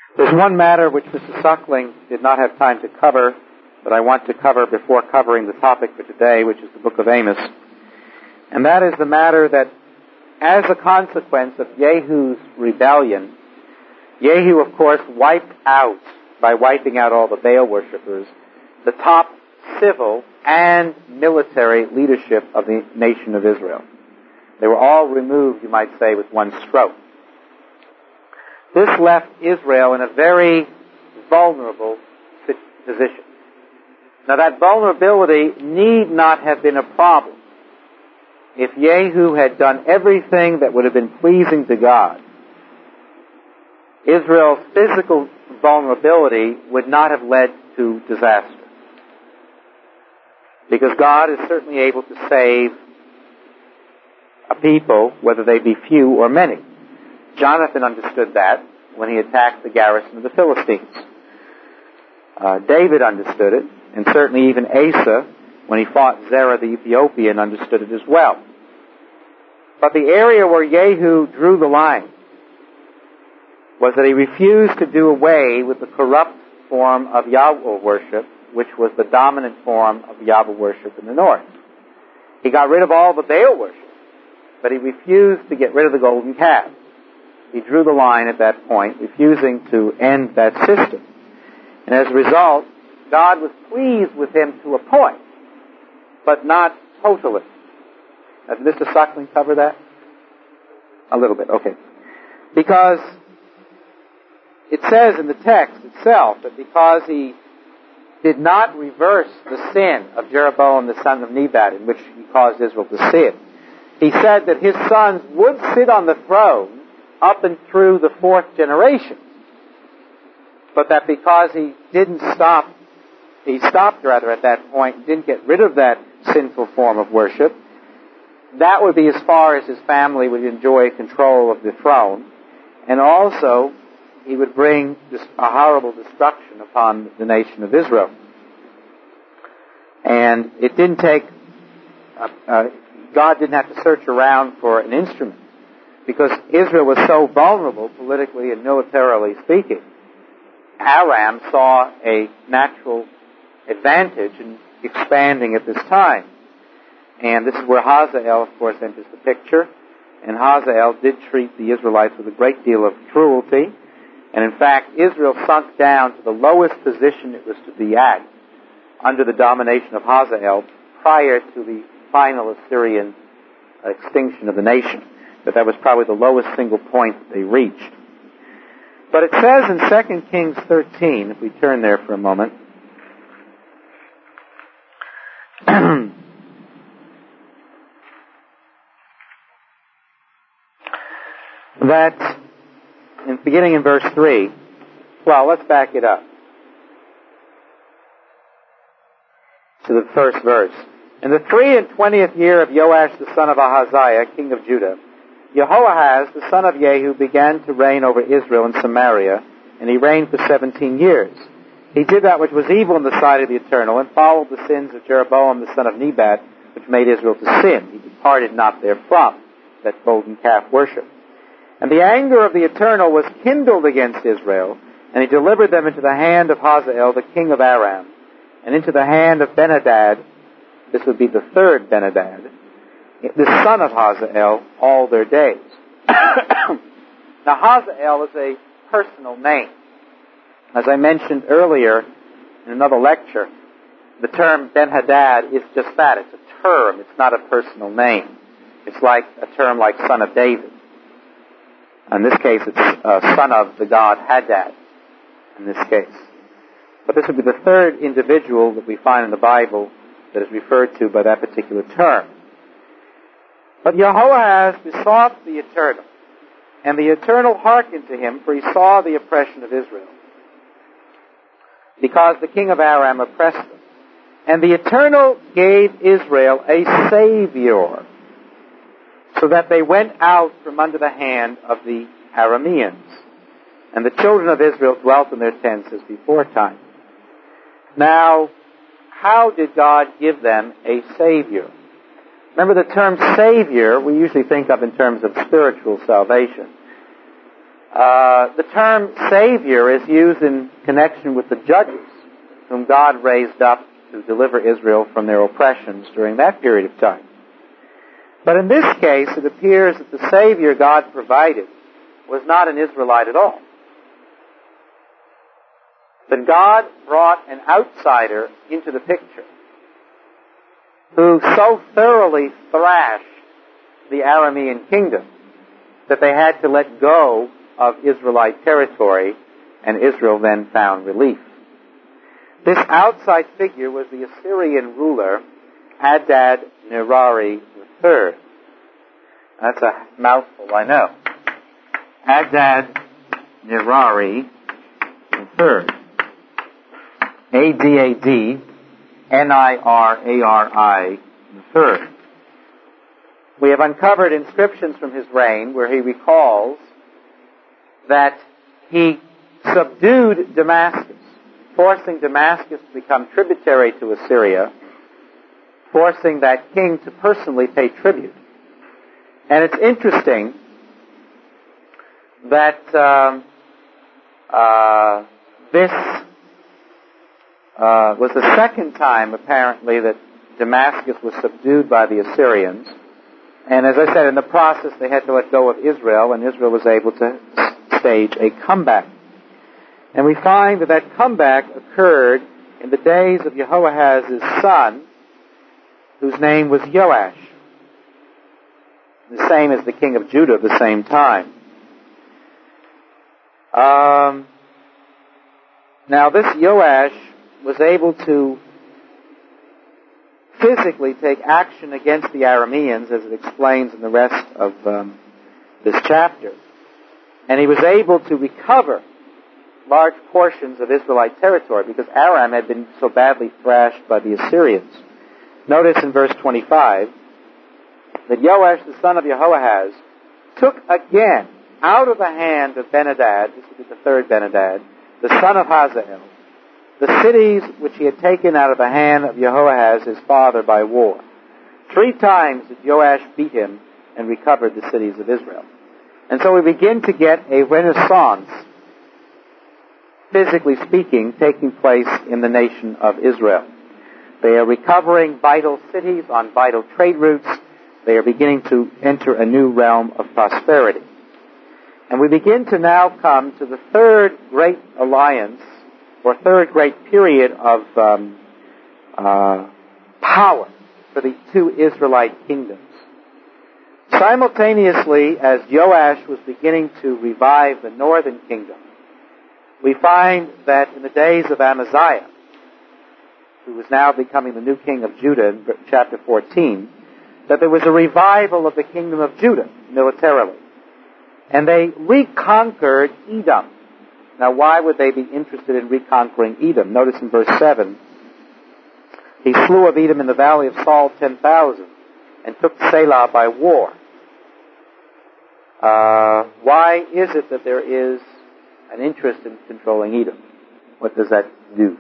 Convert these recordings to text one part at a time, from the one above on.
There's one matter which Mr. Suckling did not have time to cover, that I want to cover before covering the topic for today, which is the book of Amos. And that is the matter that, as a consequence of Jehu's rebellion, Jehu, of course, wiped out, by wiping out all the Baal worshippers, the top civil and military leadership of the nation of Israel. They were all removed, you might say, with one stroke. This left Israel in a very vulnerable position. Now, that vulnerability need not have been a problem if Jehu had done everything that would have been pleasing to God. Israel's physical vulnerability would not have led to disaster, because God is certainly able to save a people, whether they be few or many. Jonathan understood that when he attacked the garrison of the Philistines. David understood it, and certainly even Asa, when he fought Zerah the Ethiopian, understood it as well. But the area where Jehu drew the line was that he refused to do away with the corrupt form of Yahweh worship, which was the dominant form of Yahweh worship in the north. He got rid of all the Baal worship, but he refused to get rid of the golden calf. He drew the line at that point, refusing to end that system. And as a result, God was pleased with him to a point, but not totally. Has Mr. Suckling covered that? A little bit, okay. Because it says in the text itself that because he did not reverse the sin of Jeroboam the son of Nebat, in which he caused Israel to sin, he said that his sons would sit on the throne up and through the fourth generation, but that because he stopped at that point, didn't get rid of that sinful form of worship, that would be as far as his family would enjoy control of the throne, and also he would bring a horrible destruction upon the nation of Israel. And it didn't take, God didn't have to search around for an instrument, because Israel was so vulnerable politically and militarily speaking. Aram saw a natural advantage in expanding at this time. And this is where Hazael, of course, enters the picture. And Hazael did treat the Israelites with a great deal of cruelty. And in fact, Israel sunk down to the lowest position it was to be at under the domination of Hazael prior to the final Assyrian extinction of the nation. That was probably the lowest single point that they reached. But it says in 2 Kings 13, if we turn there for a moment, that, beginning in verse 3, well, let's back it up to the first verse. In the 23rd year of Joash the son of Ahaziah, king of Judah, Jehoahaz the son of Jehu began to reign over Israel and Samaria, and he reigned for 17 years. He did that which was evil in the sight of the Eternal, and followed the sins of Jeroboam the son of Nebat, which made Israel to sin. He departed not therefrom, that golden calf worship. And the anger of the Eternal was kindled against Israel, and he delivered them into the hand of Hazael, the king of Aram, and into the hand of Ben-Hadad, this would be the third Ben-Hadad, the son of Hazael, all their days. Now, Hazael is a personal name. As I mentioned earlier in another lecture, the term Ben-Hadad is just that. It's a term. It's not a personal name. It's like a term like son of David. In this case, it's son of the god Hadad, in this case. But this would be the third individual that we find in the Bible that is referred to by that particular term. But Jehoahaz besought the Eternal, and the Eternal hearkened to him, for he saw the oppression of Israel, because the king of Aram oppressed them. And the Eternal gave Israel a Savior, so that they went out from under the hand of the Arameans. And the children of Israel dwelt in their tents as before time. Now, how did God give them a Savior? Remember, the term Savior we usually think of in terms of spiritual salvation. The term Savior is used in connection with the judges whom God raised up to deliver Israel from their oppressions during that period of time. But in this case, it appears that the Savior God provided was not an Israelite at all. But God brought an outsider into the picture who so thoroughly thrashed the Aramean kingdom that they had to let go of Israelite territory, and Israel then found relief. This outside figure was the Assyrian ruler Adad-Nirari III. That's a mouthful, I know. Adad-Nirari III. Adad-Nirari III. We have uncovered inscriptions from his reign where he recalls that he subdued Damascus, forcing Damascus to become tributary to Assyria, forcing that king to personally pay tribute. And it's interesting that this was the second time, apparently, that Damascus was subdued by the Assyrians. And as I said, in the process, they had to let go of Israel, and Israel was able to stage a comeback. And we find that that comeback occurred in the days of Jehoahaz's son, whose name was Joash, the same as the king of Judah at the same time. Now, this Joash was able to physically take action against the Arameans, as it explains in the rest of this chapter. And he was able to recover large portions of Israelite territory because Aram had been so badly thrashed by the Assyrians. Notice in verse 25 that Joash, the son of Jehoahaz, took again out of the hand of Ben-Hadad, this would be the third Ben-Hadad, the son of Hazael, the cities which he had taken out of the hand of Jehoahaz his father by war. 3 times did Joash beat him and recovered the cities of Israel. And so we begin to get a renaissance, physically speaking, taking place in the nation of Israel. They are recovering vital cities on vital trade routes. They are beginning to enter a new realm of prosperity. And we begin to now come to the third great alliance, or third great period of power for the 2 Israelite kingdoms. Simultaneously, as Joash was beginning to revive the northern kingdom, we find that in the days of Amaziah, who was now becoming the new king of Judah in chapter 14, that there was a revival of the kingdom of Judah militarily. And they reconquered Edom. Now, why would they be interested in reconquering Edom? Notice in verse 7, he slew of Edom in the valley of Saul 10,000 and took Selah by war. Why is it that there is an interest in controlling Edom? What does that do?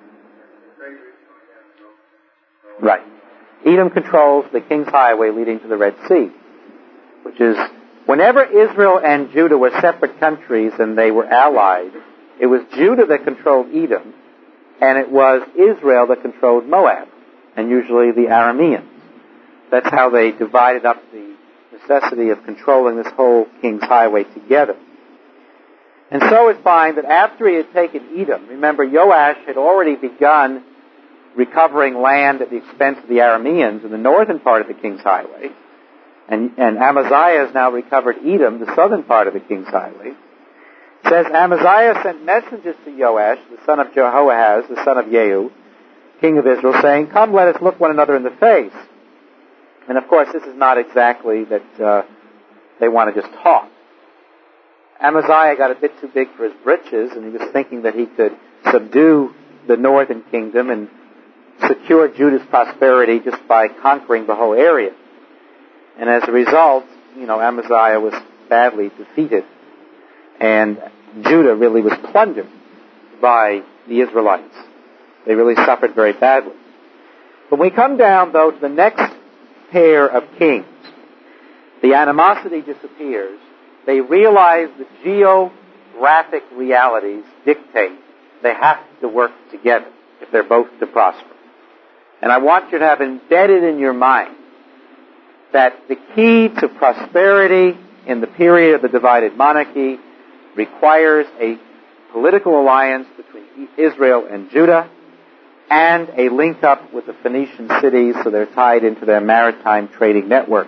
Right. Edom controls the King's Highway leading to the Red Sea, which is, whenever Israel and Judah were separate countries and they were allied, it was Judah that controlled Edom, and it was Israel that controlled Moab, and usually the Arameans. That's how they divided up the necessity of controlling this whole King's Highway together. And so we find that after he had taken Edom, remember Joash had already begun recovering land at the expense of the Arameans in the northern part of the King's Highway, and Amaziah has now recovered Edom, the southern part of the King's Highway. It says, Amaziah sent messengers to Joash, the son of Jehoahaz, the son of Jehu, king of Israel, saying, "Come, let us look one another in the face." And of course, this is not exactly that they want to just talk. Amaziah got a bit too big for his britches, and he was thinking that he could subdue the northern kingdom and secure Judah's prosperity just by conquering the whole area. And as a result, Amaziah was badly defeated. And Judah really was plundered by the Israelites. They really suffered very badly. When we come down, though, to the next pair of kings, the animosity disappears, They realize the geographic realities dictate they have to work together if they're both to prosper. And I want you to have embedded in your mind that the key to prosperity in the period of the divided monarchy requires a political alliance between Israel and Judah and a link up with the Phoenician cities so they're tied into their maritime trading network.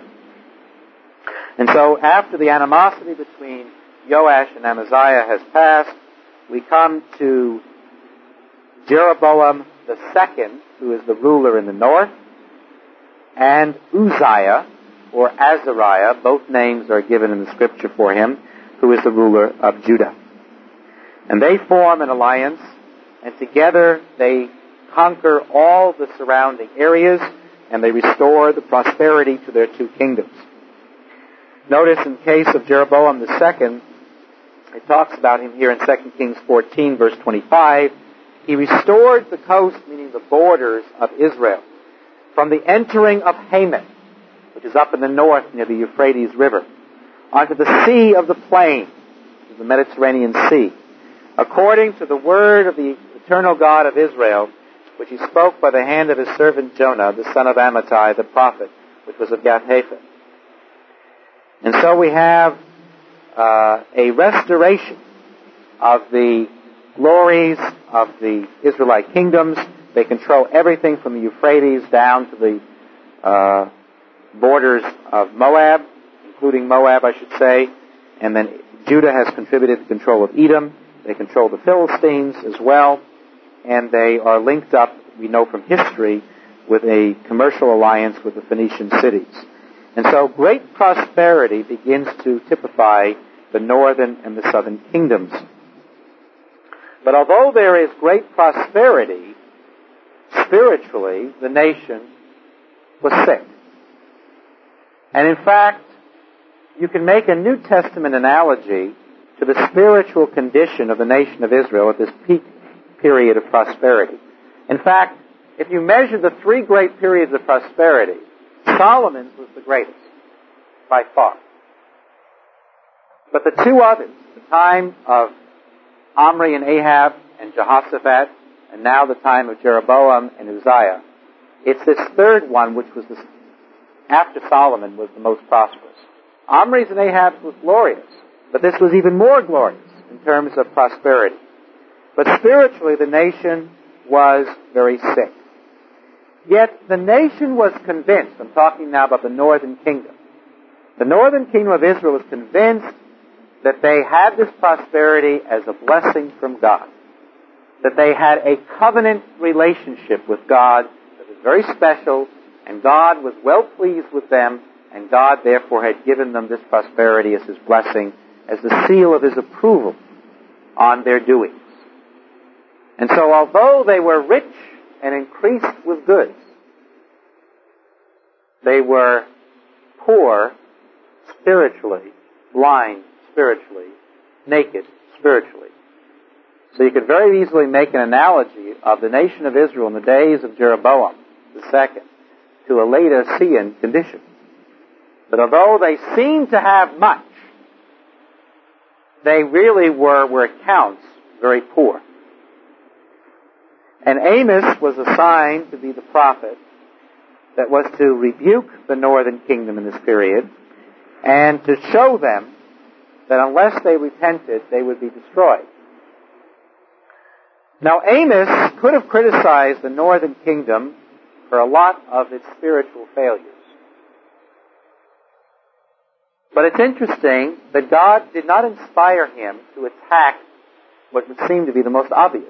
And so after the animosity between Joash and Amaziah has passed, we come to Jeroboam II, who is the ruler in the north, and Uzziah, or Azariah, both names are given in the scripture for him, who is the ruler of Judah. And they form an alliance, and together they conquer all the surrounding areas, and they restore the prosperity to their two kingdoms. Notice in the case of Jeroboam II, it talks about him here in 2 Kings 14, verse 25. He restored the coast, meaning the borders of Israel, from the entering of Hamath, which is up in the north near the Euphrates River, onto the sea of the plain, which is the Mediterranean Sea, according to the word of the eternal God of Israel, which he spoke by the hand of his servant Jonah, the son of Amittai, the prophet, which was of Gath-hepher. And so we have a restoration of the glories of the Israelite kingdoms. They control everything from the Euphrates down to the borders of Moab, including Moab, I should say. And then Judah has contributed to control of Edom. They control the Philistines as well. And they are linked up, we know from history, with a commercial alliance with the Phoenician cities. And so great prosperity begins to typify the northern and the southern kingdoms. But although there is great prosperity, spiritually, the nation was sick. And in fact, you can make a New Testament analogy to the spiritual condition of the nation of Israel at this peak period of prosperity. In fact, if you measure the three great periods of prosperity, Solomon's was the greatest, by far. But the two others, the time of Omri and Ahab and Jehoshaphat, and now the time of Jeroboam and Uzziah, it's this third one which was after Solomon was the most prosperous. Omri's and Ahab's was glorious, but this was even more glorious in terms of prosperity. But spiritually, the nation was very sick. Yet the nation was convinced, I'm talking now about the northern kingdom. The northern kingdom of Israel was convinced that they had this prosperity as a blessing from God. That they had a covenant relationship with God that was very special, and God was well pleased with them, and God therefore had given them this prosperity as His blessing, as the seal of His approval on their doings. And so although they were rich and increased with goods, they were poor spiritually, blind spiritually, naked spiritually. So you could very easily make an analogy of the nation of Israel in the days of Jeroboam II to a Laodicean condition. But although they seemed to have much, they really were it counts, very poor. And Amos was assigned to be the prophet that was to rebuke the northern kingdom in this period and to show them that unless they repented, they would be destroyed. Now, Amos could have criticized the northern kingdom for a lot of its spiritual failures. But it's interesting that God did not inspire him to attack what would seem to be the most obvious.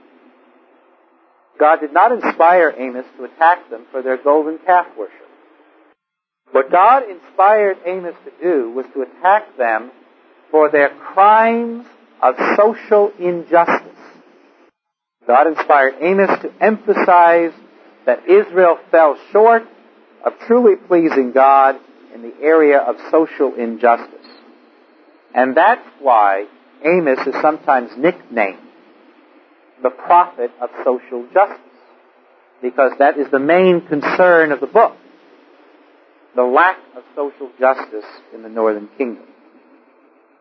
God did not inspire Amos to attack them for their golden calf worship. What God inspired Amos to do was to attack them for their crimes of social injustice. God inspired Amos to emphasize that Israel fell short of truly pleasing God in the area of social injustice. And that's why Amos is sometimes nicknamed the prophet of social justice, because that is the main concern of the book, the lack of social justice in the northern kingdom.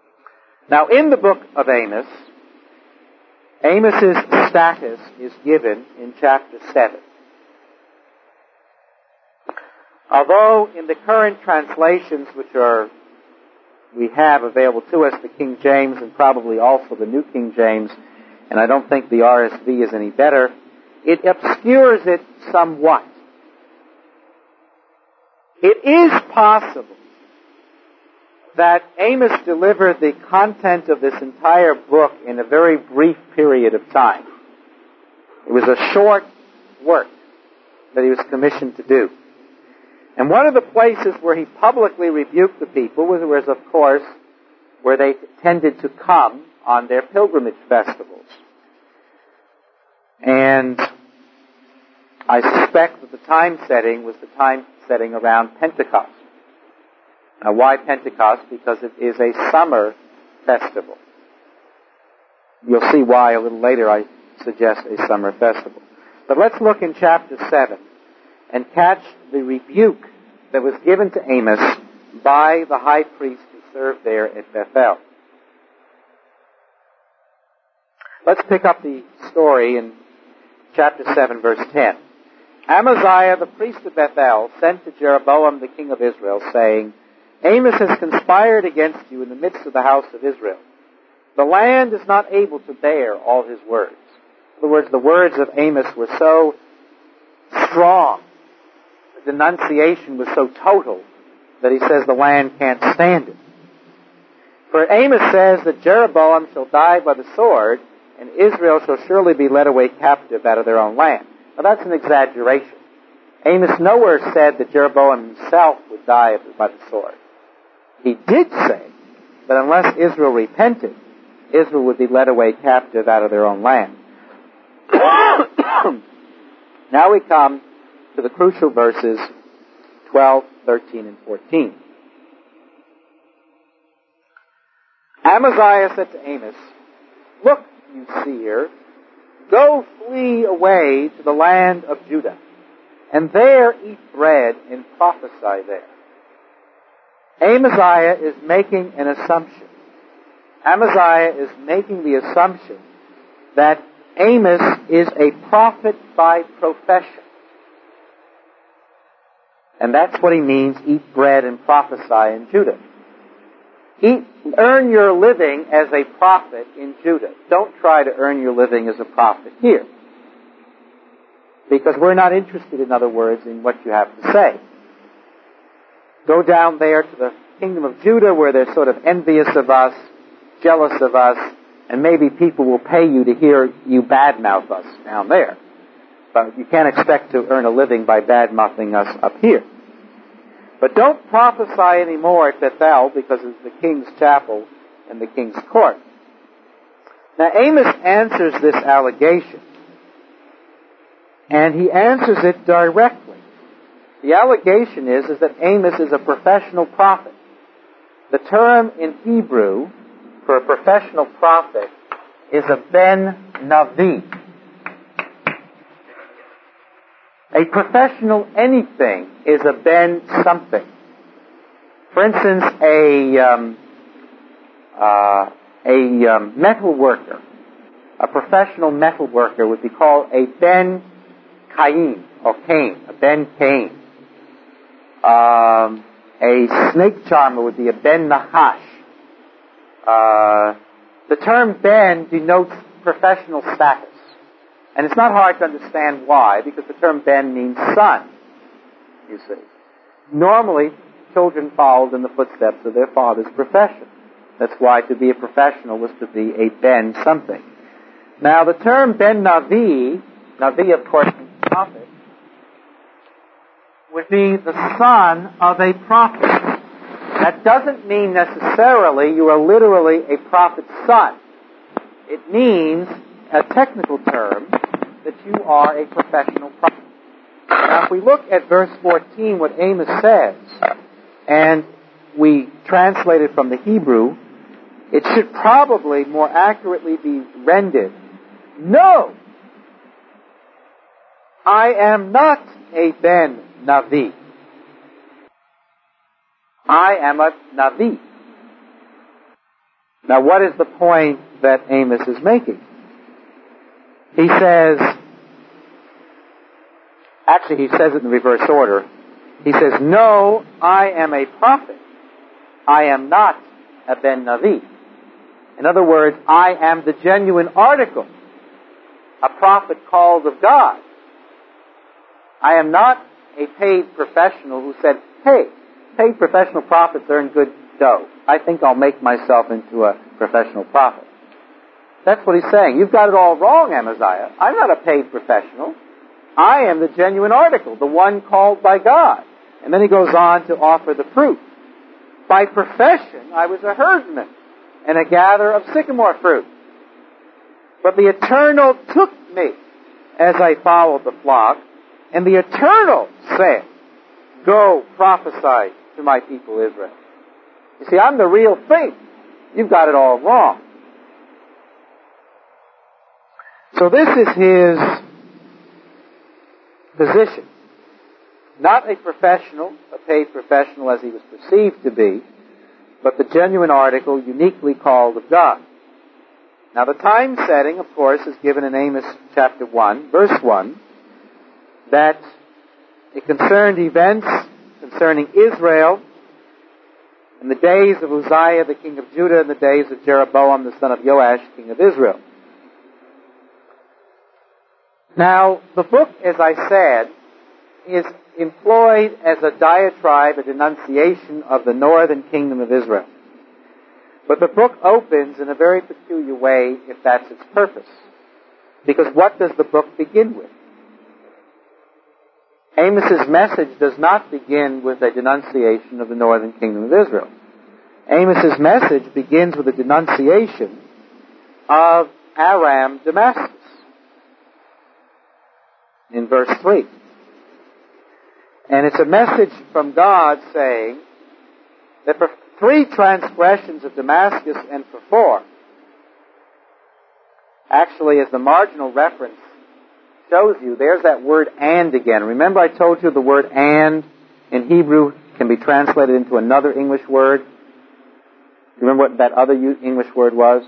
Now, in the book of Amos, Amos's status is given in chapter 7. Although in the current translations which we have available to us, the King James and probably also the New King James, and I don't think the RSV is any better, it obscures it somewhat. It is possible that Amos delivered the content of this entire book in a very brief period of time. It was a short work that he was commissioned to do. And one of the places where he publicly rebuked the people was, of course, where they tended to come on their pilgrimage festivals. And I suspect that the time setting was the time setting around Pentecost. Now, why Pentecost? Because it is a summer festival. You'll see why a little later I suggest a summer festival. But let's look in chapter 7 and catch the rebuke that was given to Amos by the high priest who served there at Bethel. Let's pick up the story in chapter 7, verse 10. Amaziah, the priest of Bethel, sent to Jeroboam, the king of Israel, saying, Amos has conspired against you in the midst of the house of Israel. The land is not able to bear all his words. In other words, the words of Amos were so strong, the denunciation was so total, that he says the land can't stand it. For Amos says that Jeroboam shall die by the sword, and Israel shall surely be led away captive out of their own land. Now that's an exaggeration. Amos nowhere said that Jeroboam himself would die by the sword. He did say that unless Israel repented, Israel would be led away captive out of their own land. Now we come to the crucial verses 12, 13, and 14. Amaziah said to Amos, Look, you seer, go flee away to the land of Judah, and there eat bread and prophesy there. Amaziah is making an assumption. Amaziah is making the assumption that Amos is a prophet by profession. And that's what he means, eat bread and prophesy in Judah. Earn your living as a prophet in Judah. Don't try to earn your living as a prophet here. Because we're not interested, in other words, in what you have to say. Go down there to the kingdom of Judah where they're sort of envious of us, jealous of us, and maybe people will pay you to hear you badmouth us down there. But you can't expect to earn a living by badmouthing us up here. But don't prophesy anymore at Bethel because it's the king's chapel and the king's court. Now Amos answers this allegation. And he answers it directly. The allegation is that Amos is a professional prophet. The term in Hebrew for a professional prophet is a ben-navi. A professional anything is a ben-something. For instance, a metal worker, a professional metal worker would be called a ben-kain, or Cain, a ben-Cain. A snake charmer would be a ben-nahash. The term ben denotes professional status. And it's not hard to understand why, because the term ben means son, you see. Normally, children followed in the footsteps of their father's profession. That's why to be a professional was to be a ben something. Now, the term ben-navi, navi of course means prophet, would be the son of a prophet. That doesn't mean necessarily you are literally a prophet's son. It means, a technical term, that you are a professional prophet. Now, if we look at verse 14, what Amos says, and we translate it from the Hebrew, it should probably more accurately be rendered, No! I am not a ben-navi. I am a navi. Now, what is the point that Amos is making? He says, actually he says it in reverse order. He says, no, I am a prophet. I am not a Ben Navi. In other words, I am the genuine article, a prophet called of God. I am not a paid professional who said, hey, paid professional prophets earn good dough. I think I'll make myself into a professional prophet. That's what he's saying. You've got it all wrong, Amaziah. I'm not a paid professional. I am the genuine article, the one called by God. And then he goes on to offer the proof. By profession, I was a herdsman and a gatherer of sycamore fruit. But the Eternal took me as I followed the flock, and the Eternal said, go prophesy to my people Israel. You see, I'm the real thing. You've got it all wrong. So this is his position. Not a professional, a paid professional as he was perceived to be, but the genuine article uniquely called of God. Now the time setting, of course, is given in Amos chapter 1, verse 1, that it concerned events concerning Israel in the days of Uzziah, the king of Judah, and the days of Jeroboam, the son of Joash, king of Israel. Now, the book, as I said, is employed as a diatribe, a denunciation of the northern kingdom of Israel. But the book opens in a very peculiar way if that's its purpose. Because what does the book begin with? Amos's message does not begin with a denunciation of the northern kingdom of Israel. Amos's message begins with a denunciation of Aram Damascus in verse 3. And it's a message from God saying that for 3 transgressions of Damascus and for 4, actually as the marginal reference shows you, there's that word and again. Remember I told you the word and in Hebrew can be translated into another English word? You remember what that other English word was?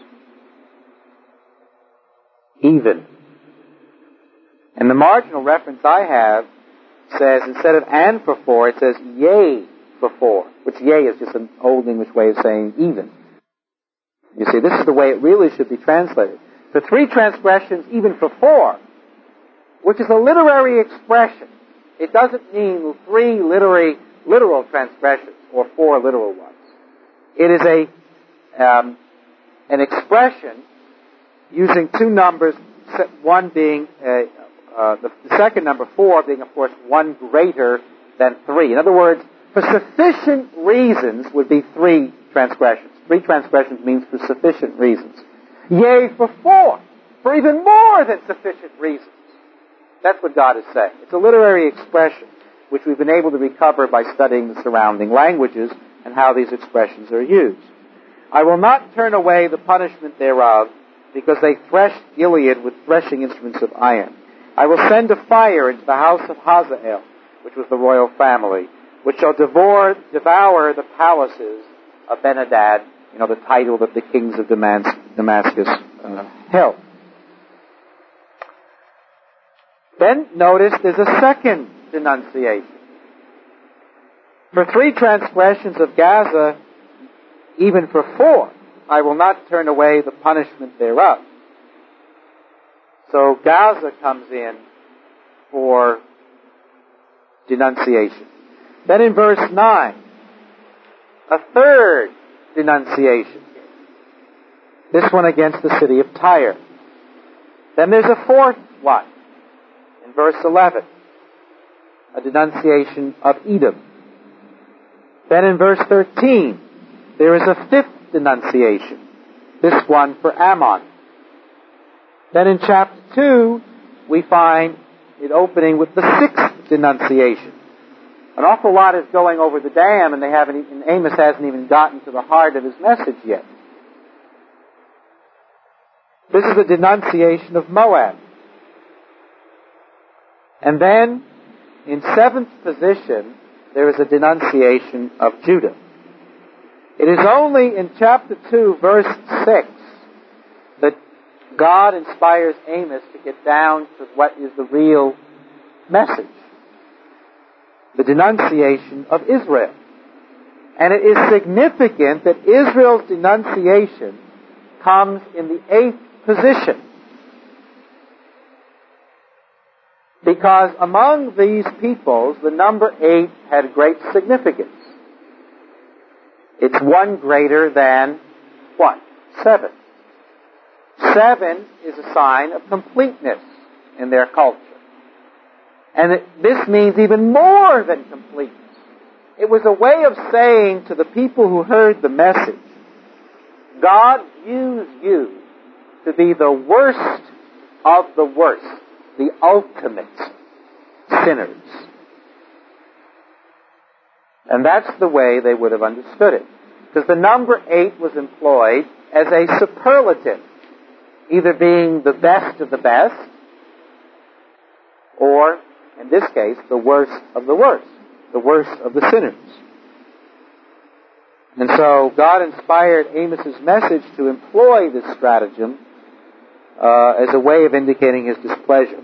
Even. And the marginal reference I have says, instead of and for 4, it says yea for 4, which yea is just an old English way of saying even. You see, this is the way it really should be translated. For 3 transgressions, even for 4, which is a literary expression. It doesn't mean 3 literal transgressions or 4 literal ones. It is an expression using 2 numbers, one being the second number, 4, being, of course, 1 greater than 3. In other words, for sufficient reasons would be 3 transgressions. 3 transgressions means for sufficient reasons. Yea, for 4, for even more than sufficient reasons. That's what God is saying. It's a literary expression which we've been able to recover by studying the surrounding languages and how these expressions are used. I will not turn away the punishment thereof, because they threshed Gilead with threshing instruments of iron. I will send a fire into the house of Hazael, which was the royal family, which shall devour the palaces of Ben-Hadad, the title that the kings of Damascus held. Then notice there's a second denunciation. For 3 transgressions of Gaza, even for 4, I will not turn away the punishment thereof. So Gaza comes in for denunciation. Then in verse 9, a third denunciation. This one against the city of Tyre. Then there's a 4th one. In verse 11, a denunciation of Edom. Then in verse 13, there is a 5th denunciation. This one for Ammon. Then in chapter 2, we find it opening with the 6th denunciation. An awful lot is going over the dam, and Amos hasn't even gotten to the heart of his message yet. This is a denunciation of Moab. And then, in 7th position, there is a denunciation of Judah. It is only in chapter 2, verse 6, that God inspires Amos to get down to what is the real message. The denunciation of Israel. And it is significant that Israel's denunciation comes in the 8th position. Because among these peoples, the number 8 had great significance. It's one greater than what? 7. 7 is a sign of completeness in their culture. And this means even more than completeness. It was a way of saying to the people who heard the message, God views you to be the worst of the worst, the ultimate sinners. And that's the way they would have understood it. Because the number 8 was employed as a superlative, either being the best of the best, or, in this case, the worst of the worst of the sinners. And so God inspired Amos's message to employ this stratagem as a way of indicating his displeasure.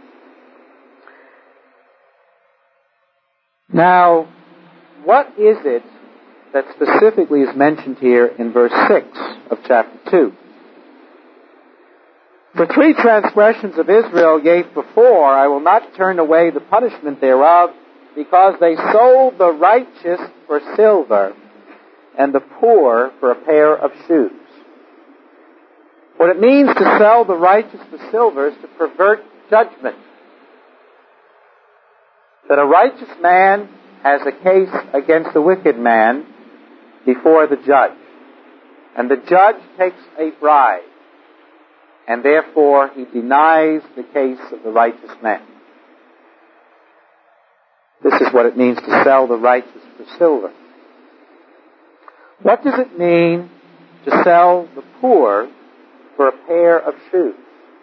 Now, what is it that specifically is mentioned here in verse 6 of chapter 2? For 3 transgressions of Israel, yea, for 4, I will not turn away the punishment thereof, because they sold the righteous for silver, and the poor for a pair of shoes. What it means to sell the righteous for silver is to pervert judgment. That a righteous man has a case against a wicked man before the judge. And the judge takes a bribe, and therefore he denies the case of the righteous man. This is what it means to sell the righteous for silver. What does it mean to sell the poor for a pair of shoes?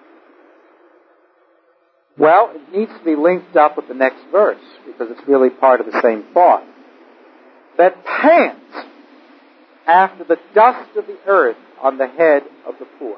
Well, it needs to be linked up with the next verse, because it's really part of the same thought. That pants after the dust of the earth on the head of the poor.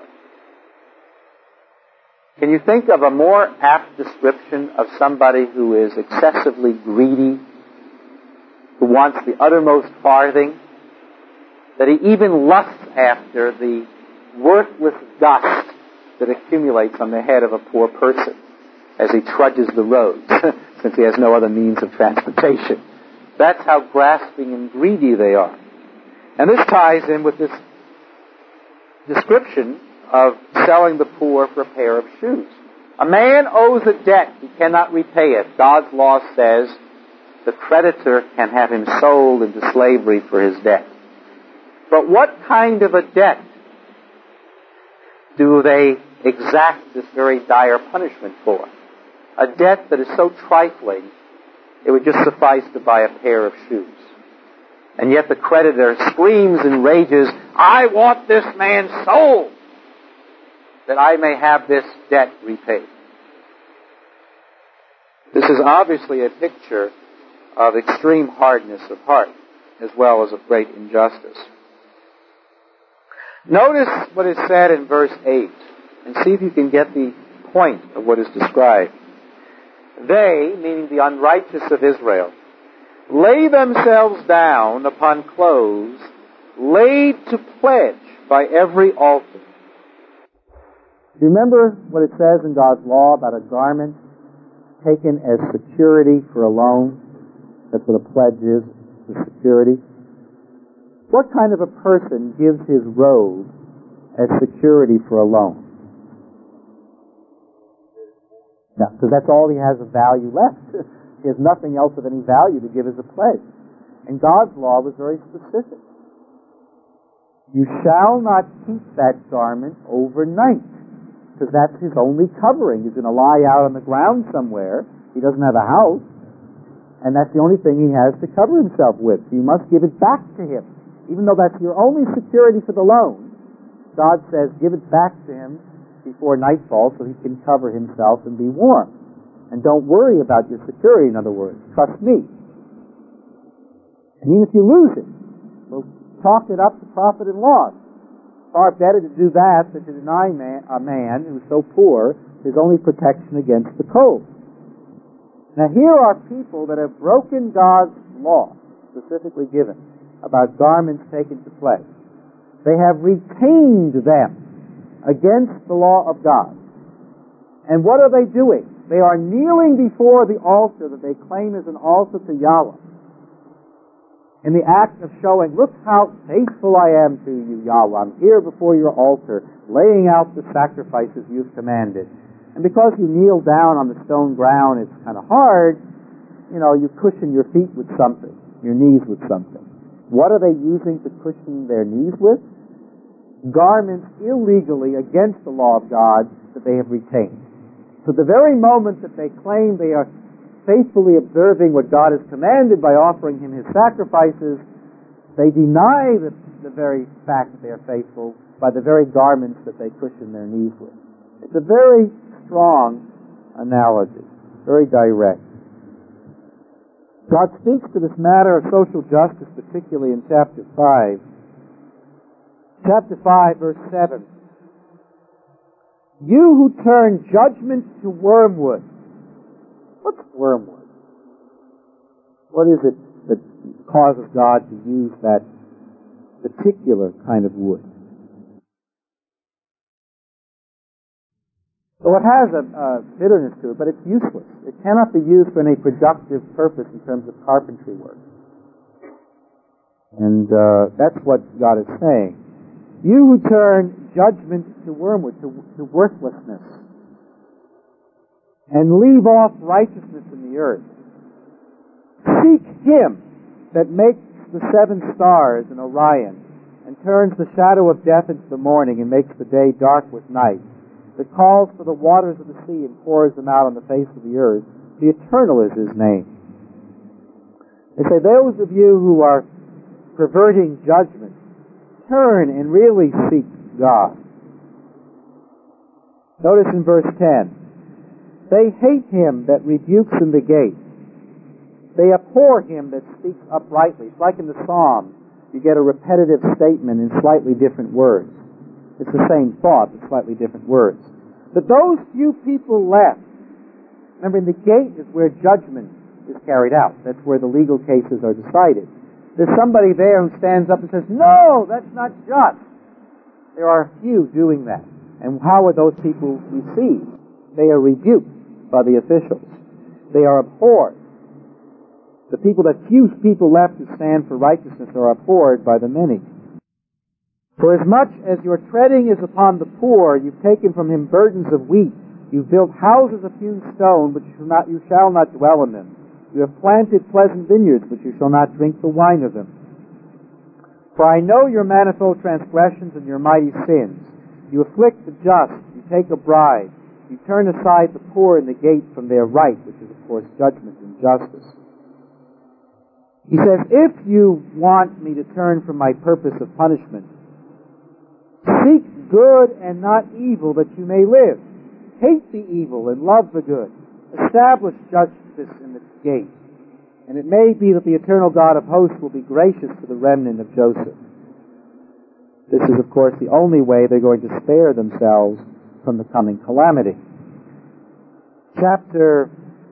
Can you think of a more apt description of somebody who is excessively greedy, who wants the uttermost farthing, that he even lusts after the worthless dust that accumulates on the head of a poor person as he trudges the roads, since he has no other means of transportation? That's how grasping and greedy they are. And this ties in with this description of selling the poor for a pair of shoes. A man owes a debt, he cannot repay it. God's law says the creditor can have him sold into slavery for his debt. But what kind of a debt do they exact this very dire punishment for? A debt that is so trifling, it would just suffice to buy a pair of shoes. And yet the creditor screams and rages, I want this man sold, that I may have this debt repaid. This is obviously a picture of extreme hardness of heart, as well as of great injustice. Notice what is said in verse 8, and see if you can get the point of what is described. They, meaning the unrighteous of Israel, lay themselves down upon clothes laid to pledge by every altar. Do you remember what it says in God's law about a garment taken as security for a loan? That's what a pledge is, the security. What kind of a person gives his robe as security for a loan? No, because that's all he has of value left. He has nothing else of any value to give as a pledge. And God's law was very specific. You shall not keep that garment overnight, because that's his only covering. He's going to lie out on the ground somewhere. He doesn't have a house, and that's the only thing he has to cover himself with. So you must give it back to him. Even though that's your only security for the loan, God says give it back to him before nightfall so he can cover himself and be warm. And don't worry about your security, in other words. Trust me. And even if you lose it, well, chalked it up to profit and loss. Far better to do that than to deny a man who's so poor his only protection against the cold. Now here are people that have broken God's law, specifically given, about garments taken to play. They have retained them against the law of God. And what are they doing? They are kneeling before the altar that they claim is an altar to Yahweh, in the act of showing, look how faithful I am to you, Yahweh. I'm here before your altar, laying out the sacrifices you've commanded. And because you kneel down on the stone ground, it's kind of hard, you cushion your feet with something, your knees with something. What are they using to cushion their knees with? Garments illegally against the law of God that they have retained. So the very moment that they claim they are faithfully observing what God has commanded by offering Him His sacrifices, they deny the very fact that they are faithful by the very garments that they cushion their knees with. It's a very strong analogy, very direct. God speaks to this matter of social justice, particularly in chapter 5. Chapter 5, verse 7. You who turn judgment to wormwood. What's wormwood? What is it that causes God to use that particular kind of wood? So it has a bitterness to it, but it's useless. It cannot be used for any productive purpose in terms of carpentry work. And that's what God is saying. You who turn judgment to wormwood, to worthlessness, and leave off righteousness in the earth. Seek Him that makes the 7 stars in Orion, and turns the shadow of death into the morning, and makes the day dark with night, that calls for the waters of the sea and pours them out on the face of the earth. The Eternal is His name. They say, those of you who are perverting judgment, turn and really seek God. Notice in verse 10, they hate him that rebukes in the gate. They abhor him that speaks uprightly. It's like in the Psalms, you get a repetitive statement in slightly different words. It's the same thought, but slightly different words. But those few people left, remember, in the gate is where judgment is carried out. That's where the legal cases are decided. There's somebody there who stands up and says, no, that's not just. There are a few doing that. And how are those people received? They are rebuked by the officials. They are abhorred. The few people left who stand for righteousness are abhorred by the many. For as much as your treading is upon the poor, you've taken from him burdens of wheat. You've built houses of hewn stone, but you shall not dwell in them. You have planted pleasant vineyards, but you shall not drink the wine of them. For I know your manifold transgressions and your mighty sins. You afflict the just, you take a bribe, you turn aside the poor in the gate from their right, which is, of course, judgment and justice. He says, if you want me to turn from my purpose of punishment, seek good and not evil, that you may live. Hate the evil and love the good. Establish justice in the gate. And it may be that the eternal God of hosts will be gracious to the remnant of Joseph. This is, of course, the only way they're going to spare themselves from the coming calamity. Chapter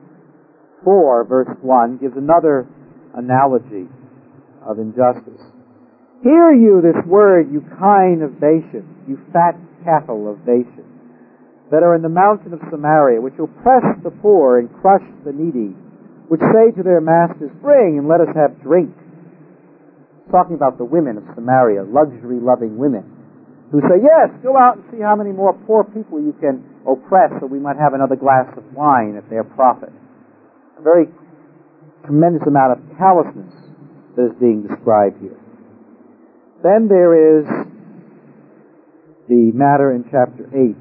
4, verse 1, gives another analogy of injustice. Hear you this word, you kine of Bashan, you fat cattle of Bashan, that are in the mountain of Samaria, which oppress the poor and crush the needy, which say to their masters, bring and let us have drink. Talking about the women of Samaria, luxury-loving women, who say, yes, go out and see how many more poor people you can oppress so we might have another glass of wine at their profit. A very tremendous amount of callousness that is being described here. Then there is the matter in chapter 8.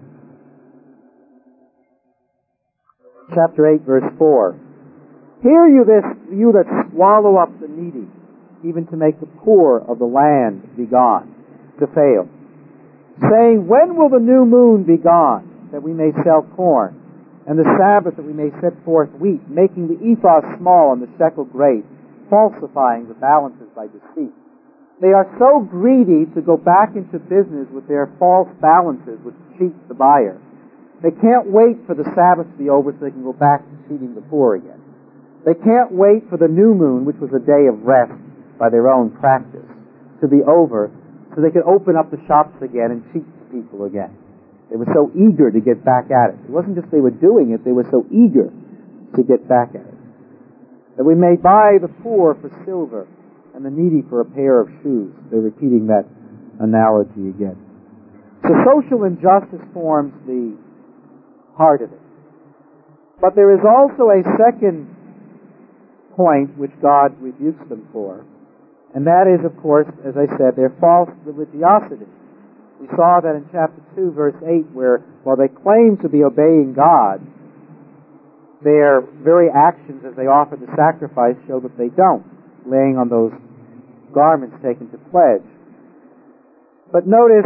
Chapter 8, verse 4. Hear you this, you that swallow up the needy, even to make the poor of the land be gone, to fail. Saying, when will the new moon be gone, that we may sell corn, and the Sabbath that we may set forth wheat, making the ephah small and the shekel great, falsifying the balances by deceit. They are so greedy to go back into business with their false balances, which cheat the buyer. They can't wait for the Sabbath to be over so they can go back to cheating the poor again. They can't wait for the new moon, which was a day of rest by their own practice, to be over so they could open up the shops again and cheat the people again. They were so eager to get back at it. It wasn't just they were doing it, they were so eager to get back at it. That we may buy the poor for silver and the needy for a pair of shoes. They're repeating that analogy again. So social injustice forms the heart of it. But there is also a second point which God rebukes them for, and that is, of course, as I said, their false religiosity. We saw that in chapter 2, verse 8, where while they claim to be obeying God, their very actions as they offer the sacrifice show that they don't, laying on those garments taken to pledge. But notice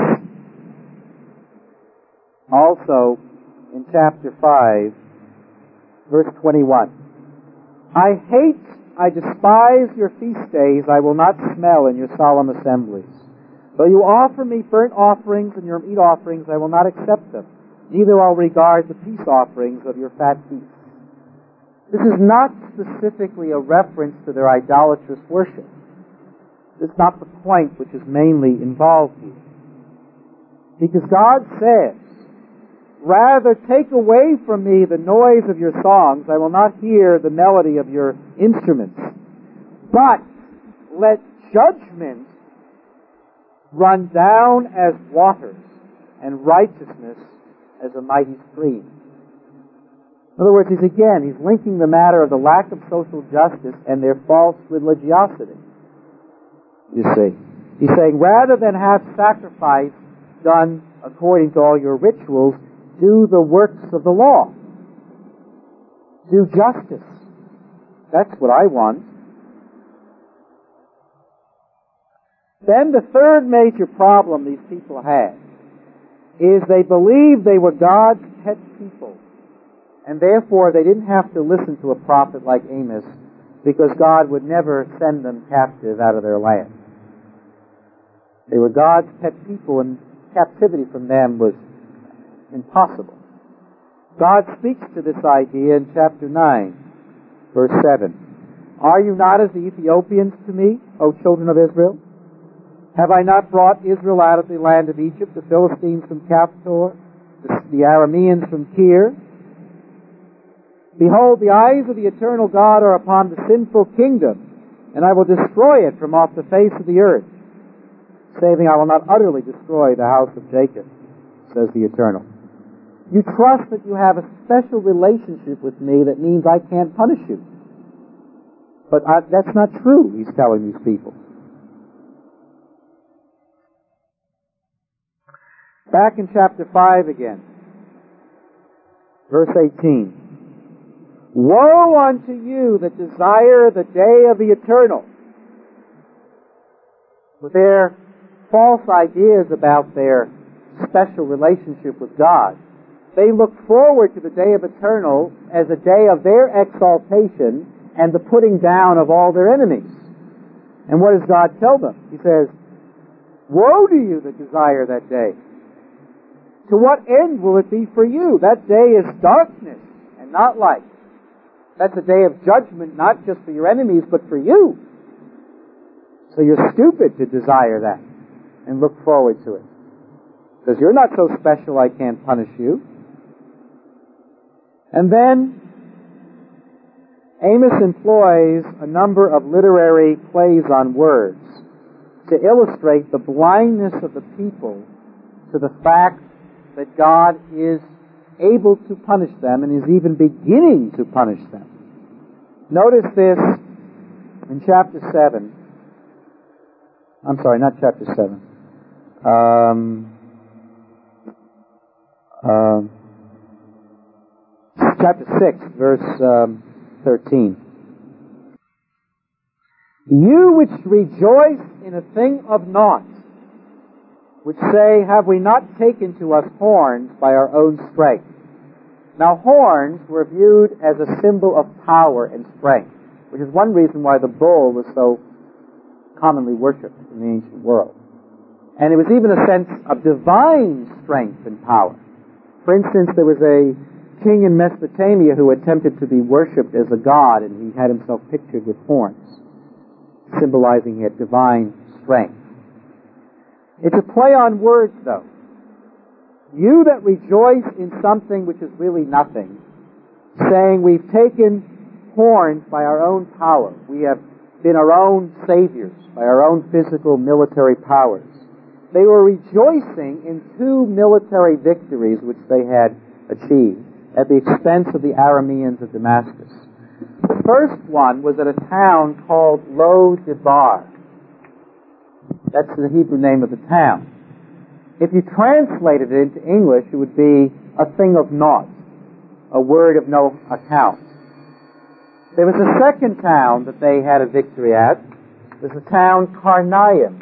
also in chapter 5, verse 21, I despise your feast days. I will not smell in your solemn assemblies. Though you offer me burnt offerings and your meat offerings, I will not accept them. Neither I'll regard the peace offerings of your fat feasts. This is not specifically a reference to their idolatrous worship. It's not the point which is mainly involved here. Because God says, rather take away from me the noise of your songs. I will not hear the melody of your instruments. But let judgment run down as waters and righteousness as a mighty stream. In other words, he's linking the matter of the lack of social justice and their false religiosity. You see. He's saying, rather than have sacrifice done according to all your rituals, do the works of the law. Do justice. That's what I want. Then the third major problem these people had is they believed they were God's pet people. And therefore they didn't have to listen to a prophet like Amos because God would never send them captive out of their land. They were God's pet people and captivity from them was impossible. God speaks to this idea in chapter 9, verse 7. Are you not as the Ethiopians to me, O children of Israel? Have I not brought Israel out of the land of Egypt, the Philistines from Caphtor, the Arameans from Kir? Behold, the eyes of the eternal God are upon the sinful kingdom, and I will destroy it from off the face of the earth, saving I will not utterly destroy the house of Jacob, says the Eternal. You trust that you have a special relationship with me that means I can't punish you. But that's not true, he's telling these people. Back in chapter 5 again, verse 18. Woe unto you that desire the day of the Eternal. With their false ideas about their special relationship with God, they look forward to the day of Eternal as a day of their exaltation and the putting down of all their enemies. And what does God tell them? He says, woe to you that desire that day. To what end will it be for you? That day is darkness and not light. That's a day of judgment, not just for your enemies, but for you. So you're stupid to desire that and look forward to it. Because you're not so special I can't punish you. And then Amos employs a number of literary plays on words to illustrate the blindness of the people to the fact that God is able to punish them and is even beginning to punish them. Notice this in chapter 7. I'm sorry, not chapter 7. Chapter 6, verse 13. You which rejoice in a thing of naught, which say, have we not taken to us horns by our own strength? Now horns were viewed as a symbol of power and strength, which is one reason why the bull was so commonly worshipped in the ancient world. And it was even a sense of divine strength and power. For instance, there was a king in Mesopotamia who attempted to be worshipped as a god, and he had himself pictured with horns, symbolizing he had divine strength. It's a play on words, though. You that rejoice in something which is really nothing, saying we've taken horns by our own power. We have been our own saviors by our own physical military powers. They were rejoicing in two military victories which they had achieved at the expense of the Arameans of Damascus. The first one was at a town called Lo-Debar. That's the Hebrew name of the town. If you translated it into English, it would be a thing of naught, a word of no account. There was a second town that they had a victory at. There's the town Karnaim,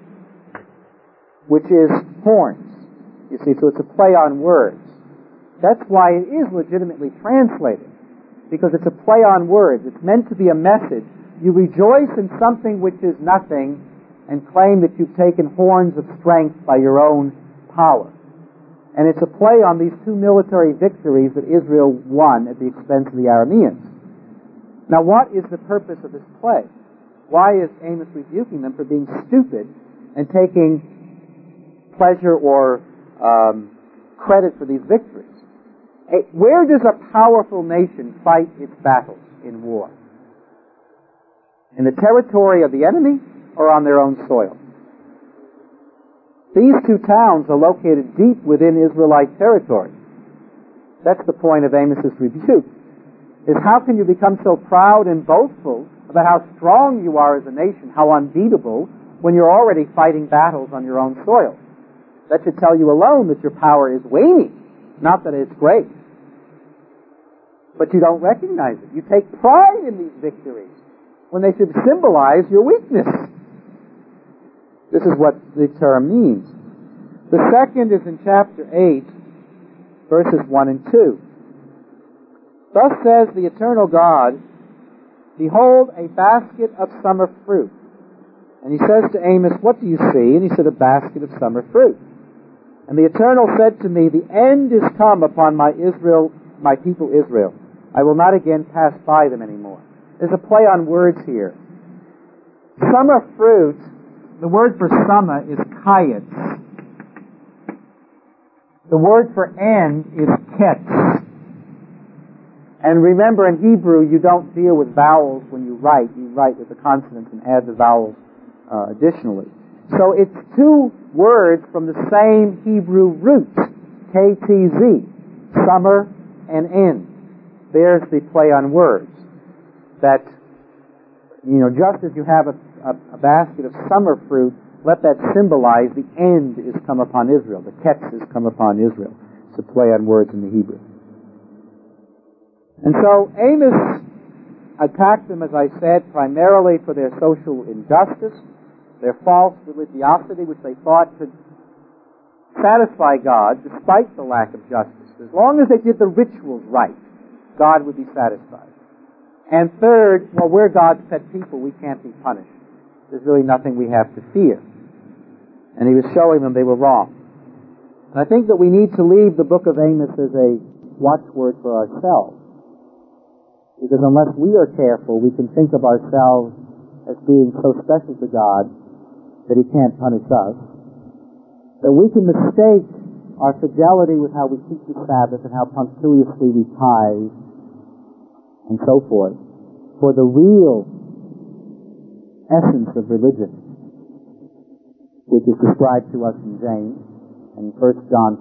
which is horns. You see, so it's a play on words. That's why it is legitimately translated, because it's a play on words. It's meant to be a message. You rejoice in something which is nothing and claim that you've taken horns of strength by your own power. And it's a play on these two military victories that Israel won at the expense of the Arameans. Now, what is the purpose of this play? Why is Amos rebuking them for being stupid and taking pleasure or credit for these victories? Where does a powerful nation fight its battles in war? In the territory of the enemy or on their own soil? These two towns are located deep within Israelite territory. That's the point of Amos's rebuke, is how can you become so proud and boastful about how strong you are as a nation, how unbeatable, when you're already fighting battles on your own soil? That should tell you alone that your power is waning, not that it's great. But you don't recognize it. You take pride in these victories when they should symbolize your weakness. This is what the term means. The second is in chapter 8, verses 1 and 2. Thus says the eternal God, behold, a basket of summer fruit. And he says to Amos, what do you see? And he said, a basket of summer fruit. And the Eternal said to me, the end is come upon my people Israel. I will not again pass by them anymore. There's a play on words here. Summer fruit, the word for summer is kayetz. The word for end is ketz. And remember, in Hebrew, you don't deal with vowels when you write. You write with the consonants and add the vowels additionally. So it's two words from the same Hebrew root, KTZ, summer and end. There's the play on words. That, just as you have a basket of summer fruit, let that symbolize the end is come upon Israel. The ketz is come upon Israel. It's a play on words in the Hebrew. And so Amos attacked them, as I said, primarily for their social injustice, their false religiosity, which they thought could satisfy God despite the lack of justice. As long as they did the rituals right, God would be satisfied. And third, well, we're God's pet people, we can't be punished. There's really nothing we have to fear. And he was showing them they were wrong. And I think that we need to leave the book of Amos as a watchword for ourselves. Because unless we are careful, we can think of ourselves as being so special to God that he can't punish us, that we can mistake our fidelity with how we keep the Sabbath and how punctiliously we tithe and so forth for the real essence of religion, which is described to us in James and 1 John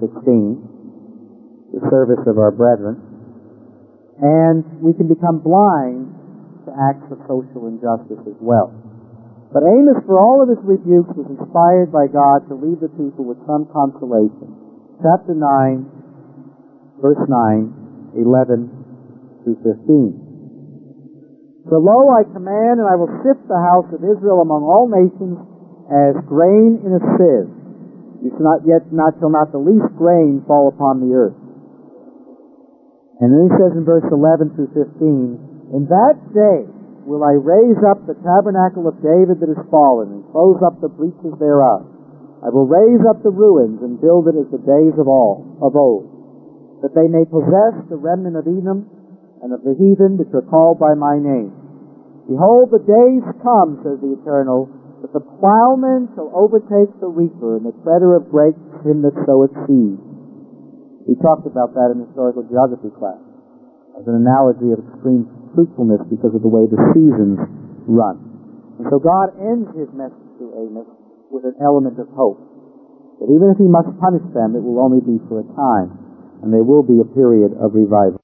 3:16, the service of our brethren. And we can become blind to acts of social injustice as well. But Amos, for all of his rebukes, was inspired by God to leave the people with some consolation. Chapter 9, verse 9, 11 through 15. For lo, I command, and I will sift the house of Israel among all nations as grain in a sieve. You shall not till not the least grain fall upon the earth. And then he says in verse 11 through 15, in that day will I raise up the tabernacle of David that is fallen, and close up the breaches thereof. I will raise up the ruins, and build it as the days of old, that they may possess the remnant of Edom, and of the heathen which are called by my name. Behold, the days come, says the Eternal, that the plowman shall overtake the reaper, and the treader of grapes him that soweth seed. He talked about that in historical geography class, as an analogy of extreme fruitfulness because of the way the seasons run. And so God ends his message to Amos with an element of hope, that even if he must punish them, it will only be for a time, and there will be a period of revival.